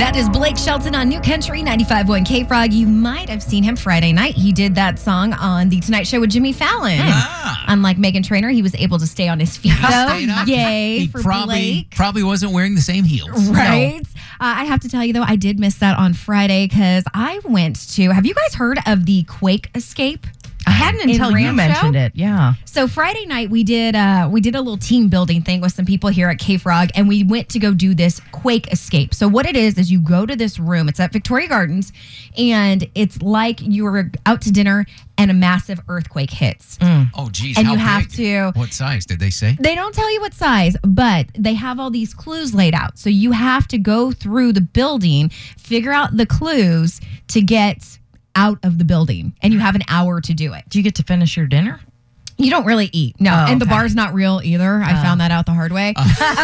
That is Blake Shelton on New Country 95.1 K-Frog. You might have seen him Friday night. He did that song on The Tonight Show with Jimmy Fallon. Unlike Meghan Trainor, he was able to stay on his feet, though. Yay he for probably Blake. wasn't wearing the same heels. Right? No. I have to tell you, though, I did miss that on Friday because I went to... Have you guys heard of the Quake Escape? I hadn't until you mentioned it. Yeah. So Friday night we did a little team building thing with some people here at K-Frog, and we went to go do this Quake Escape. So what it is you go to this room. It's at Victoria Gardens, and it's like you were out to dinner and a massive earthquake hits. Oh, geez. And how you big? have to. What size did they say? They don't tell you what size, but they have all these clues laid out. So you have to go through the building, figure out the clues to get out of the building, and you have an hour to do it. Do you get to finish your dinner? You don't really eat. No. And the bar's not real either. I found that out the hard way.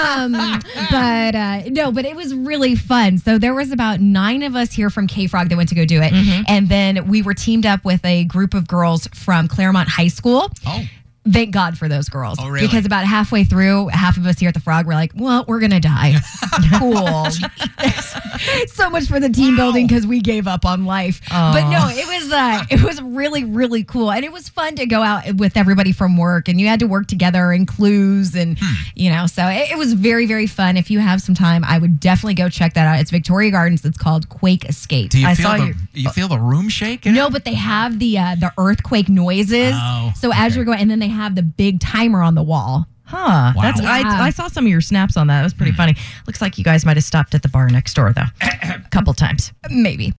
But it was really fun. So there was about 9 of us here from K-Frog that went to go do it. And then we were teamed up with a group of girls from Claremont High School. Oh. Thank God for those girls. Oh, really? Because about halfway through, half of us here at the Frog were like, well, we're going to die. Cool. So much for the team building because we gave up on life. But no, it was really, really cool. And it was fun to go out with everybody from work. And you had to work together in clues. And, so it was very, very fun. If you have some time, I would definitely go check that out. It's Victoria Gardens. It's called Quake Escape. Do you feel the room shake? No, but they have the earthquake noises. So as you're going, and then they have the big timer on the wall. Huh. Wow. I saw some of your snaps on that. It was pretty funny. Looks like you guys might have stopped at the bar next door, though. A couple times. Maybe.